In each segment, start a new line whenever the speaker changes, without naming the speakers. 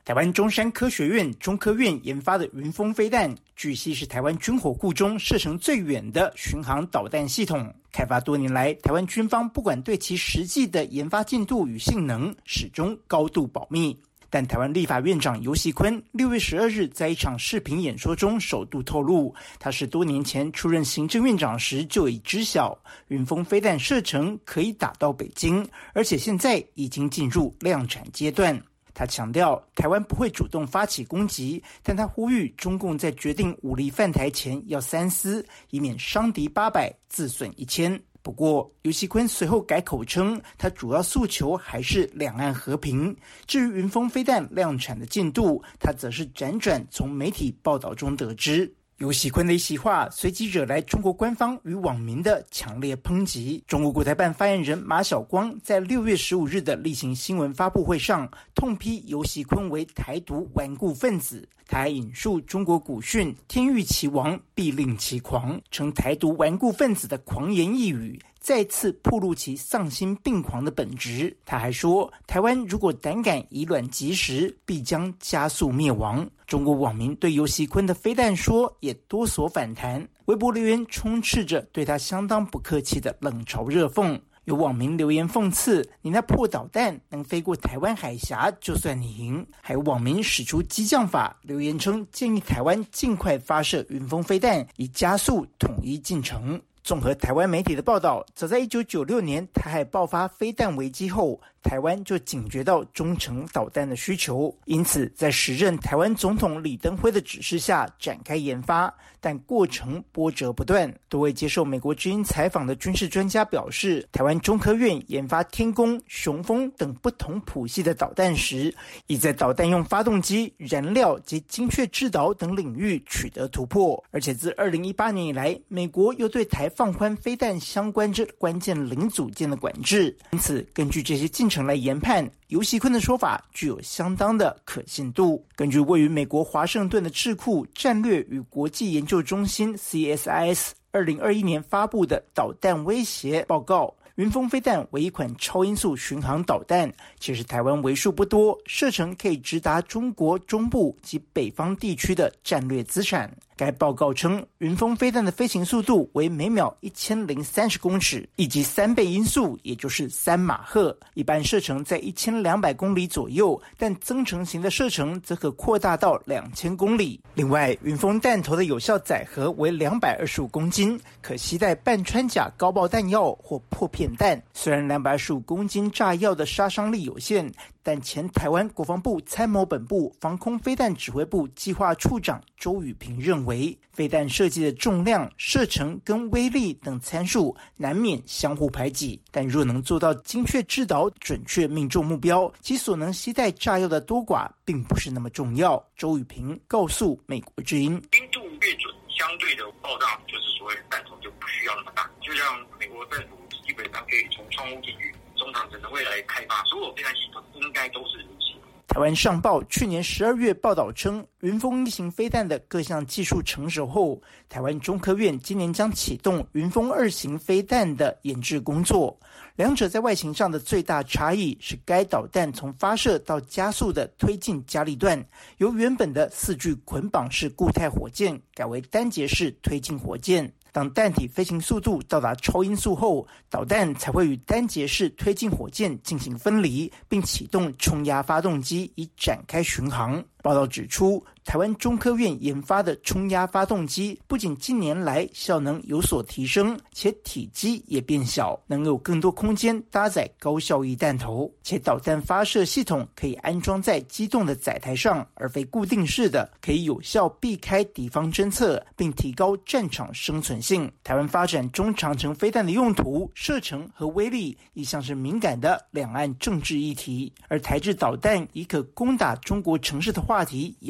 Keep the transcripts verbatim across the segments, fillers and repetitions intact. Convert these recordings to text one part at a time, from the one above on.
台湾中山科学院中科院研发的云峰飞弹，据悉是台湾军火库中射程最远的巡航导弹系统。开发多年来，台湾军方不管对其实际的研发进度与性能，始终高度保密。但台湾立法院长游锡堃六月十二日在一场视频演说中首度透露，他是多年前出任行政院长时就已知晓云峰飞弹射程可以打到北京，而且现在已经进入量产阶段。他强调，台湾不会主动发起攻击，但他呼吁中共在决定武力犯台前要三思，以免伤敌八百，自损一千。不过，游锡堃随后改口称，他主要诉求还是两岸和平。至于云峰飞弹量产的进度，他则是辗转从媒体报道中得知。游锡堃的一席话随即惹来中国官方与网民的强烈抨击。中国国台办发言人马晓光在六月十五日的例行新闻发布会上痛批游锡堃为台独顽固分子，他还引述中国古训天欲其亡必令其狂，称台独顽固分子的狂言一语再次暴露其丧心病狂的本质。他还说，台湾如果胆敢以卵击石，必将加速灭亡。中国网民对游锡堃的飞弹说也多所反弹，微博留言充斥着对他相当不客气的冷嘲热讽。有网民留言讽刺，你那破导弹能飞过台湾海峡就算你赢。还有网民使出激将法，留言称建议台湾尽快发射云峰飞弹，以加速统一进程。综合台湾媒体的报道，早在一九九六年台海爆发飞弹危机后，台湾就警觉到中程导弹的需求，因此在时任台湾总统李登辉的指示下展开研发，但过程波折不断。多位接受美国之音采访的军事专家表示，台湾中科院研发天弓、雄风等不同谱系的导弹时，已在导弹用发动机、燃料及精确制导等领域取得突破，而且自二零一八年以来，美国又对台放宽飞弹相关之关键零组件的管制，因此根据这些进程来研判，游锡堃的说法具有相当的可信度。根据位于美国华盛顿的智库战略与国际研究中心 C S I S 二零二一年发布的导弹威胁报告，云峰飞弹为一款超音速巡航导弹，其实台湾为数不多，射程可以直达中国中部及北方地区的战略资产。该报告称，云峰飞弹的飞行速度为每秒一千零三十公尺，以及三倍音速，也就是三马赫。一般射程在一千两百公里左右，但增程型的射程则可扩大到两千公里。另外，云峰弹头的有效载荷为两百二十五公斤，可携带半穿甲高爆弹药或破片弹。虽然两百二十五公斤炸药的杀伤力有限，但前台湾国防部参谋本部防空飞弹指挥部计划处长周宇平认为，飞弹设计的重量、射程跟威力等参数难免相互排挤，但若能做到精确制导、准确命中目标，其所能携带炸药的多寡并不是那么重要。周宇平告诉美国之音，
精度越准，相对的爆炸就是所谓的弹头就不需要那么大，就像美国政府基本上可以从窗户进去，中长程的未来开发所有飞弹系统应该都是如此。
台湾上报去年十二月报道称，云峰一型飞弹的各项技术成熟后，台湾中科院今年将启动云峰二型飞弹的研制工作。两者在外形上的最大差异是，该导弹从发射到加速的推进加力段，由原本的四具捆绑式固态火箭改为单节式推进火箭。当弹体飞行速度到达超音速后，导弹才会与单节式推进火箭进行分离，并启动冲压发动机以展开巡航。报道指出，台湾中科院研发的冲压发动机不仅近年来效能有所提升，且体积也变小，能有更多空间搭载高效益弹头，且导弹发射系统可以安装在机动的载台上，而非固定式的，可以有效避开敌方侦测，并提高战场生存性。台湾发展中长程飞弹的用途、射程和威力一向是敏感的两岸政治议题，而台制导弹已可攻打中国城市的话题也并不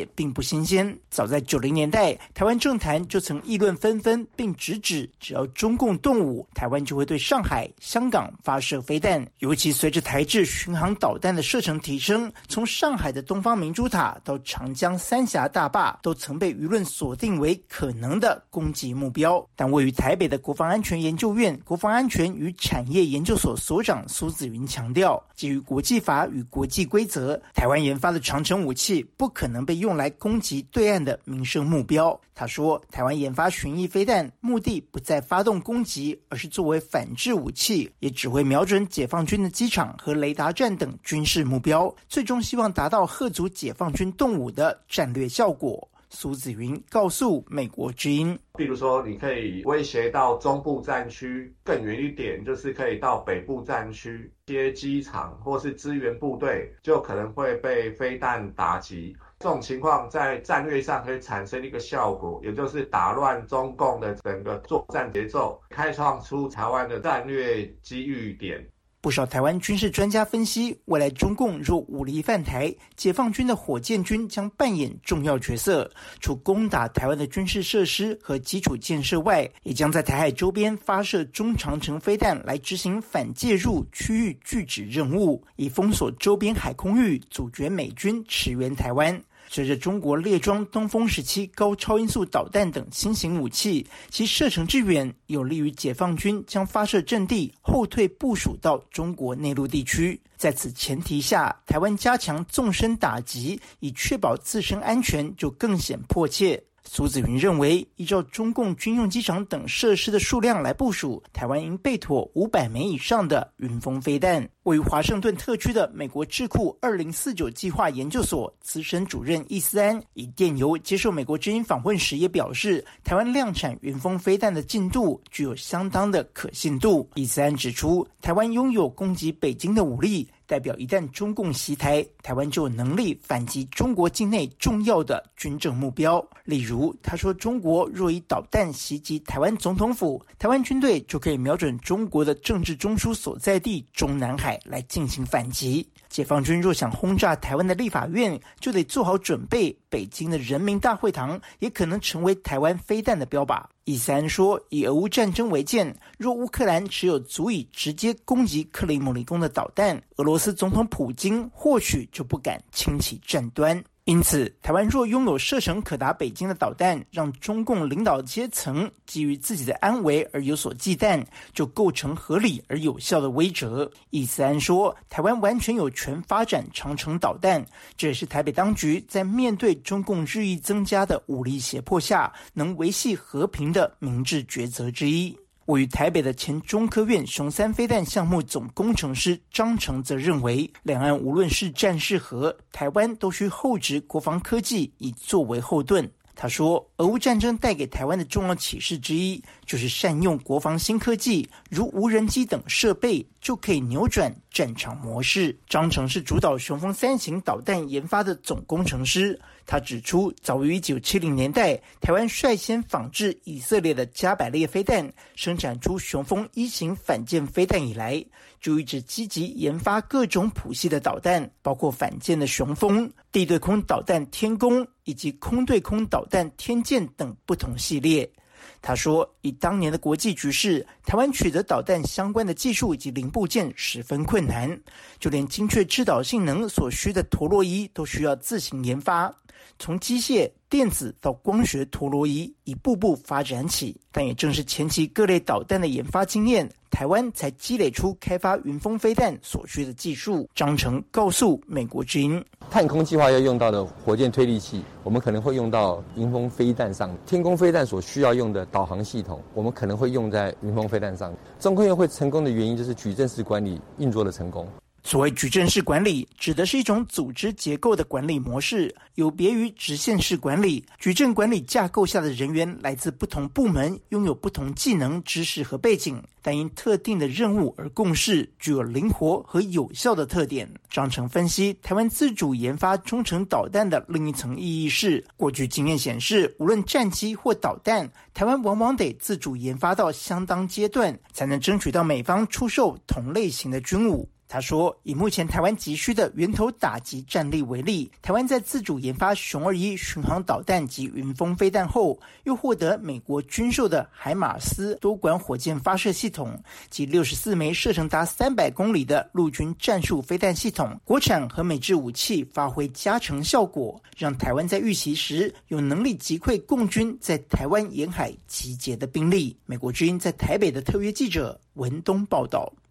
新鲜。早在九零年代，台湾政坛就曾议论纷纷，并直指只要中共动武，台湾就会对上海、香港发射飞弹。尤其随着台制巡航导弹的射程提升，从上海的东方明珠塔到长江三峡大坝，都曾被舆论锁定为可能的攻击目标。但位于台北的国防安全研究院国防安全与产业研究所所长苏子云强调，基于国际法与国际规则，台湾研发的长程武器不可能被用来攻击对岸的民生目标。他说，台湾研发巡弋飞弹目的不在发动攻击，而是作为反制武器，也只会瞄准解放军的机场和雷达站等军事目标，最终希望达到吓阻解放军动武的战略效果。苏子云告诉美国之音，
比如说你可以威胁到中部战区，更远一点就是可以到北部战区，一些机场或是支援部队就可能会被飞弹打击。这种情况在战略上可以产生一个效果，也就是打乱中共的整个作战节奏，开创出台湾的战略机遇点。
不少台湾军事专家分析，未来中共若武力犯台，解放军的火箭军将扮演重要角色，除攻打台湾的军事设施和基础建设外，也将在台海周边发射中长程飞弹来执行反介入区域拒止任务，以封锁周边海空域，阻绝美军驰援台湾。随着中国列装东风十七高超音速导弹等新型武器，其射程之远，有利于解放军将发射阵地后退部署到中国内陆地区。在此前提下，台湾加强纵深打击，以确保自身安全就更显迫切。苏子云认为，依照中共军用机场等设施的数量来部署，台湾应备妥五百枚以上的云峰飞弹。位于华盛顿特区的美国智库二零四九计划研究所资深主任易思安以电邮接受美国之音访问时也表示，台湾量产云峰飞弹的进度具有相当的可信度。易思安指出，台湾拥有攻击北京的武力，代表一旦中共袭台，台湾就有能力反击中国境内重要的军政目标。例如，他说，中国若以导弹袭击台湾总统府，台湾军队就可以瞄准中国的政治中枢所在地中南海来进行反击。解放军若想轰炸台湾的立法院，就得做好准备，北京的人民大会堂也可能成为台湾飞弹的标靶。易思安说，以俄乌战争为鉴，若乌克兰持有足以直接攻击克里姆林宫的导弹，俄罗斯总统普京或许就不敢轻启战端。因此，台湾若拥有射程可达北京的导弹，让中共领导阶层基于自己的安危而有所忌惮，就构成合理而有效的威慑。易思安说，台湾完全有权发展长程导弹，这也是台北当局在面对中共日益增加的武力胁迫下，能维系和平的明智抉择之一。位于台北的前中科院雄三飞弹项目总工程师张成则认为，两岸无论是战是和，台湾都需厚植国防科技以作为后盾。他说，俄乌战争带给台湾的重要启示之一，就是善用国防新科技，如无人机等设备，就可以扭转战场模式。张成是主导雄风三型导弹研发的总工程师，他指出，早于一九七零年代，台湾率先仿制以色列的加百列飞弹，生产出雄风一型反舰飞弹以来，就一直积极研发各种谱系的导弹，包括反舰的雄风、地对空导弹天弓以及空对空导弹天剑等不同系列。他说，以当年的国际局势，台湾取得导弹相关的技术以及零部件十分困难，就连精确制导性能所需的陀螺仪都需要自行研发，从机械、电子到光学陀螺仪一步步发展起。但也正是前期各类导弹的研发经验，台湾才积累出开发云峰飞弹所需的技术。张成告诉美国之音，
探空计划要用到的火箭推力器，我们可能会用到云峰飞弹上；天宫飞弹所需要用的导航系统，我们可能会用在云峰飞弹上。中科院会成功的原因，就是矩阵式管理运作的成功。
所谓矩阵式管理，指的是一种组织结构的管理模式，有别于直线式管理。矩阵管理架构下的人员来自不同部门，拥有不同技能、知识和背景，但因特定的任务而共事，具有灵活和有效的特点。张成分析，台湾自主研发中程导弹的另一层意义是，过去经验显示，无论战机或导弹，台湾往往得自主研发到相当阶段，才能争取到美方出售同类型的军武。 他说，以目前台湾急需的源头打击战力为例，台湾在自主研发雄二一巡航导弹及云峰飞弹后，又获得美国军售的海马斯多管火箭发射系统及六十四枚射程达三百公里的陆军战术飞弹系统，国产和美制武器发挥加成效果，让台湾在遇袭时有能力击溃共军在台湾沿海集结的兵力。美国之音在台北的特约记者文东报道。